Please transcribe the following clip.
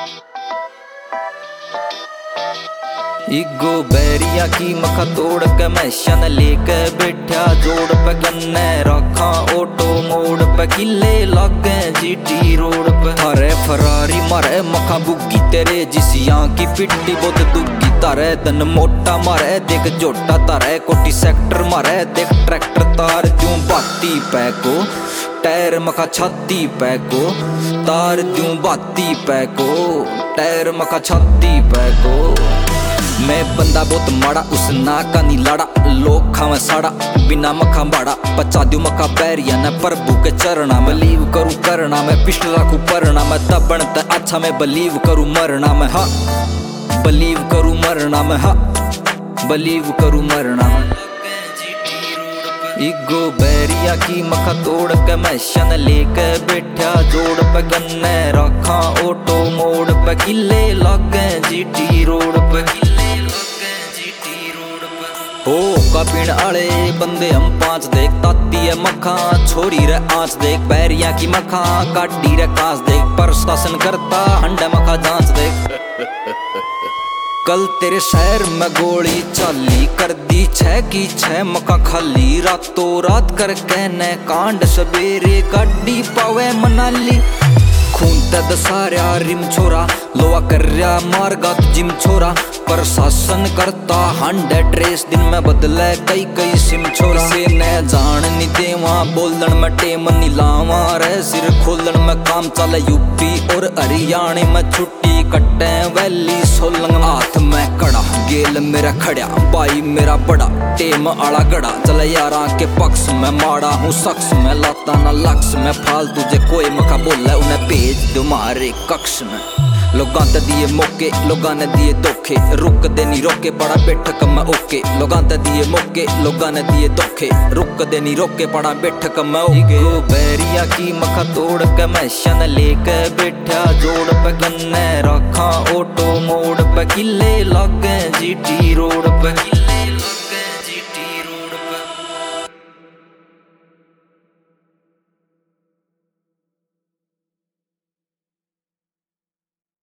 इगो बैरिया की मखा तोड़ के मैं शन लेके बैठा जोड़ पे गन्ने रखा ऑटो मोड़ पे किले लागे जीटी रोड पे थारे फरारी मारे मखा बुग्गी तेरे जिसियां की पिट्टी बहुत दुग्गी तारे दन मोटा मारे देख जोटा तारे कोटी सेक्टर मारे देख ट्रैक्टर तार दूं बाती पैको टायर मखा छाती पैको तार दूं बाती पैको टायर मखा छाती पैको। मैं बंदा बहुत माड़ा उस ना का नी लाड़ा लोग खावे साड़ा बिना मखा बाड़ा बचा दू मखा पैरिया न प्रभु के चरणा में बलीव करूँ करना मैं पिछले रखू परना मैं तब बनता अच्छा मैं बलीव करूँ मरना मैं हाँ बलीव करूँ मरना मैं हाँ बलीव करूँ मरना मैं। इगो बैरिया की मखा तोड़ के मैं शन लेके बैठा जोड़ पे गन्ने रखा ऑटो मोड़ पे किले लागे जीटी रोड पे हो का पीण आले बंदे हम पांच देख ताती है मखा छोरी रे आंच देख बैरिया की मखा काटी रे कांच देख प्रशासन करता हंडा मखा जांच देख। कल तेरे शहर में गोली चाली कर दी 6 की 6 मखा खाली रातों रात कर कहने कांड सवेरे गाड़ी पावे मनाली खून तद सारा रिम छोरा लोआ कर रहा मारगा जिम छोरा प्रशासन करता 100 रेस दिन में बदले कई कई सिम छोरा से न जान नी देवा बोलन में टेम नी लावा रे सिर खोलन में काम चले यूपी और हरियाणा में छुट्टी कट्टे वैली सोलंग हाथ में कड़ा गेल मेरा खड़ा भाई मेरा बड़ा टेम आला गड़ा चले यारा के पक्ष में माड़ा हूँ शख्स में लाता ना लक्ष्य में फालतू जे कोई मखा बोले उन्हें भेज दो मारे कक्ष में। लोगां ते दिए मौके लोगां ने दिए धोखे रुक दे नी रोके पड़ा बैठक में ओके लोगां ते दिए मौके लोगां ने दिए धोखे रुक दे नी रोके पड़ा बैठक में ओके। बैरिया की मखा तोड़ के मैं शन लेके बैठा जोड़ पे गन्ने रखा ऑटो मोड़ पे किले लागे जीटी रोड पे।